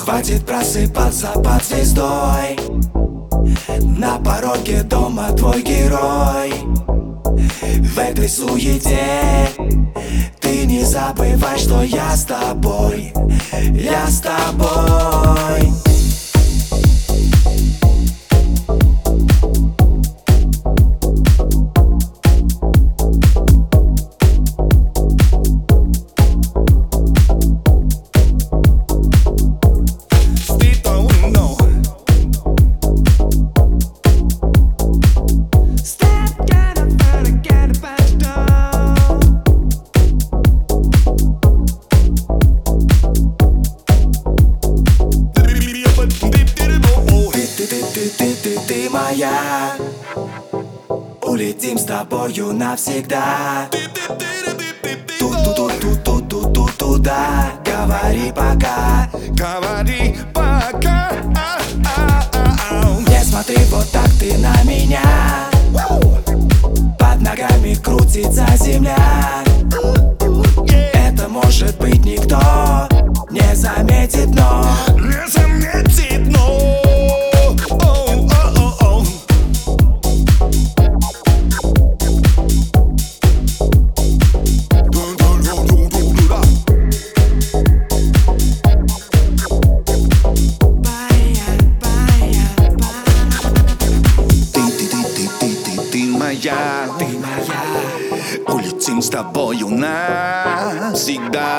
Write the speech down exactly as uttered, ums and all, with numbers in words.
Хватит просыпаться под звездой. На пороге дома твой герой. В этой суете ты не забывай, что я с тобой. Я с тобой. Ты моя, улетим с тобою навсегда. Ту-ту-ту-ту-ту-ту-туда. Говори пока, говори пока. Не смотри вот так ты на меня. Под ногами крутится земля. Это может быть никто не заметит, но Не заметит, но ты моя. улетим с тобою навсегда.